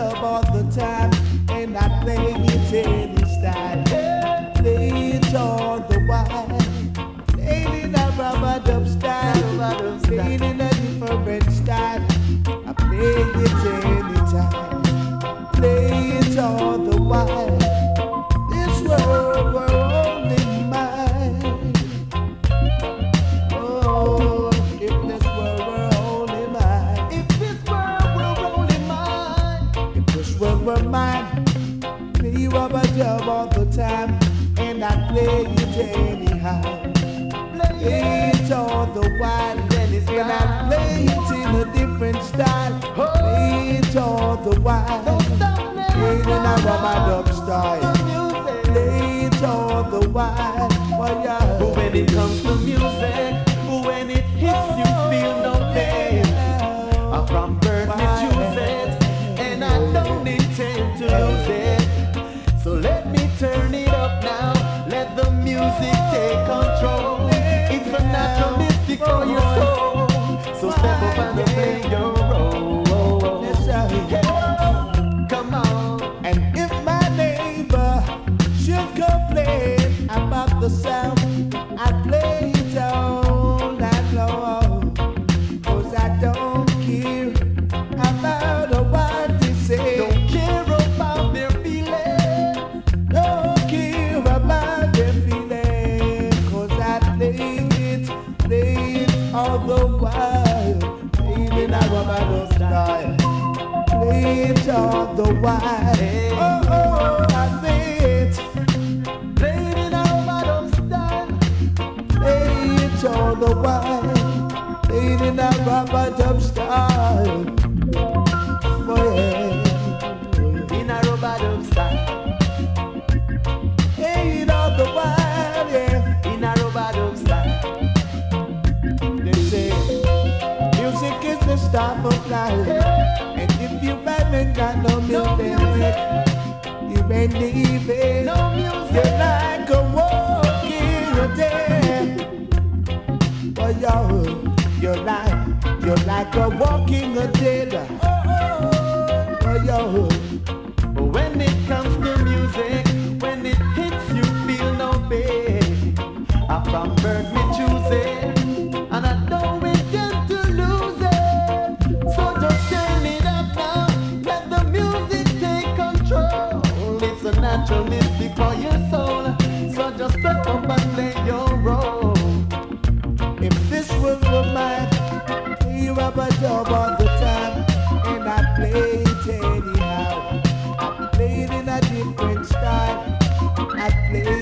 dub all the time, and I play it any style. Play it all the while. Play it in a rubber dub style. Play it in a different style. I play it anytime. Play it all the while. This world were only mine. Oh, if this world were only mine. If this world were only mine. If this world were mine. Play rubber dub all the time, and I play it anyhow. Play it all the while, and I play it in a different style. Play it all the while, play it in a rubber dub style. Play it all the while, oh yeah. But when it comes to music, when it hits you feel no pain. I'm from birth me choose it, and I don't intend to lose it. So let me turn it up now, let the music take control. It's a natural mystic for your soul, so step up and play your role. Come on. And if my neighbor should complain about the sound, I play it all night long. 'Cause I don't care about what they say. Don't care about their feelings. Don't care about their feelings. 'Cause I play it all the while. Play it in a rubber dub style. Play it all the while. Oh, oh, I play it. Play it in a rubber dub style. Play it all the while. Play it in a rubber dub style. Oh, yeah. In a rubber dub style. Play it all the while, yeah. In a rubber dub style. They say music is the star of life. And if you haven't got no music, you ain't living. No music. You're like a walking dead. Oh, you're like a walking dead. Oh, yo. When it comes to music, when it hits you feel no pain. I'm from birth me choose it, and I don't intend to lose it. So just turn it up now, let the music take control. It's a natural mystic for your soul, so just step up and play your role. If this was for mine, play rubber dub all the time, and I play it anyhow. I play it in a different style. I play